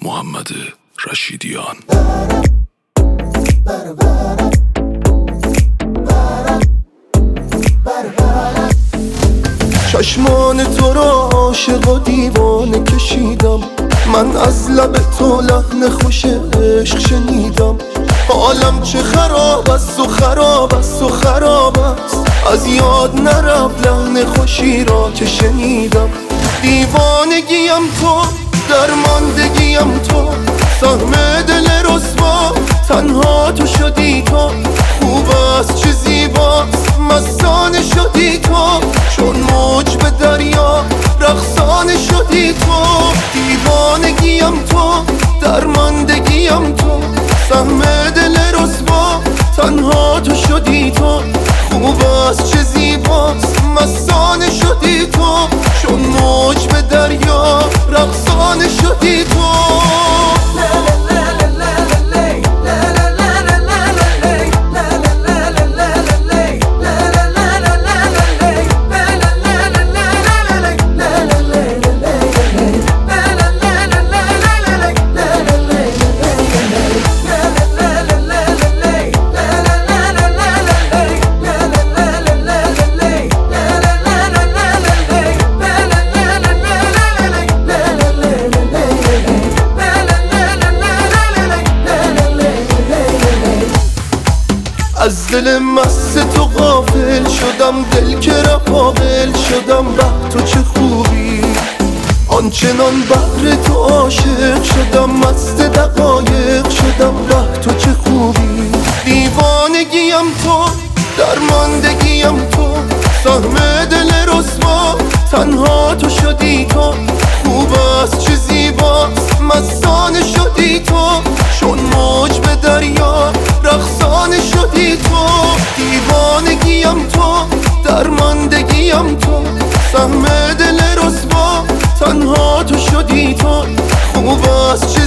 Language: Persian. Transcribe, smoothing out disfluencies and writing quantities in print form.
محمد رشیدیان. چشمان تو را عاشق و دیوانه کشیدم، من از لب تو لحن خوش عشق شنیدم. حالم چه خراب است و خراب است و خراب است، از یاد نرفت لحن خوشی را که شنیدم. دیوانگیم تو، درماندگیم تو، سهم دل رسوا تنها تو شدی تو. خوب است چه زیباست مستانه شدی تو، چون موج به دریا رقصانه شدی تو. دیوانگیم تو، درماندگیم تو، سهم دل رسوا تنها تو شدی تو. خوب است چه زیباست مستانه شدی تو، چون موج به دریا رقصانه شدی تو. از دل مست تو غافل شدم، دل که رفاقل شدم. به تو چه خوبی، آنچنان بهر تو عاشق شدم، مست دقایق شدم. به تو چه خوبی، دیوانگیم تو، درماندگیم تو، سهم دل رسوا تنها تو شدی تو. خوب است چه زیباست مستانه شدی تو، چون موج به دریا رقصانه شدی تو. دیوانگیم تو، درماندگیم تو، سهم دل رسوا تنها تو شدی تو. خوب است چه